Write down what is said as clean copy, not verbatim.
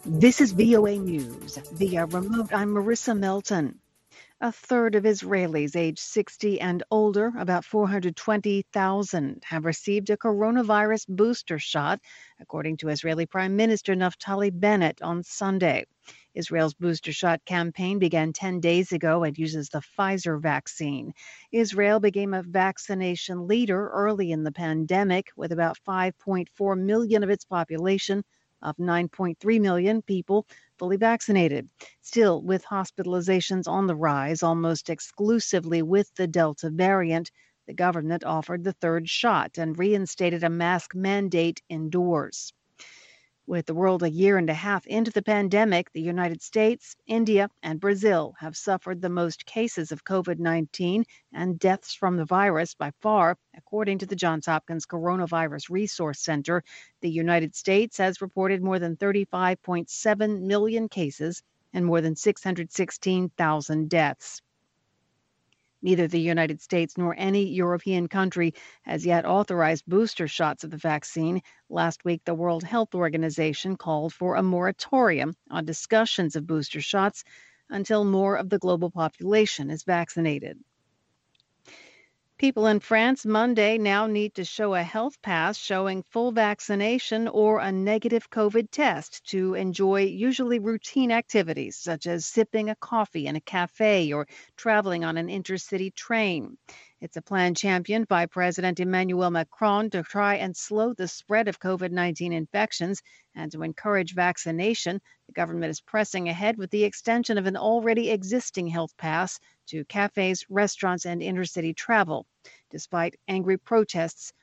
This is VOA News via remote. I'm Marissa Melton. A third of Israelis aged 60 and older, about 420,000, have received a coronavirus booster shot, according to Israeli Prime Minister Naftali Bennett on Sunday. Israel's booster shot campaign began 10 days ago and uses the Pfizer vaccine. Israel became a vaccination leader early in the pandemic, with about 5.4 million of its population of 9.3 million people fully vaccinated. Still, with hospitalizations on the rise almost exclusively with the Delta variant, the government offered the third shot and reinstated a mask mandate indoors. With the world a year and a half into the pandemic, the United States, India, and Brazil have suffered the most cases of COVID-19 and deaths from the virus by far, according to the Johns Hopkins Coronavirus Resource Center. The United States has reported more than 35.7 million cases and more than 616,000 deaths. Neither the United States nor any European country has yet authorized booster shots of the vaccine. Last week, the World Health Organization called for a moratorium on discussions of booster shots until more of the global population is vaccinated. People in France Monday now need to show a health pass showing full vaccination or a negative COVID test to enjoy usually routine activities such as sipping a coffee in a cafe or traveling on an intercity train. It's a plan championed by President Emmanuel Macron to try and slow the spread of COVID-19 infections and to encourage vaccination. The government is pressing ahead with the extension of an already existing health pass to cafes, restaurants, and intercity travel. Despite angry protests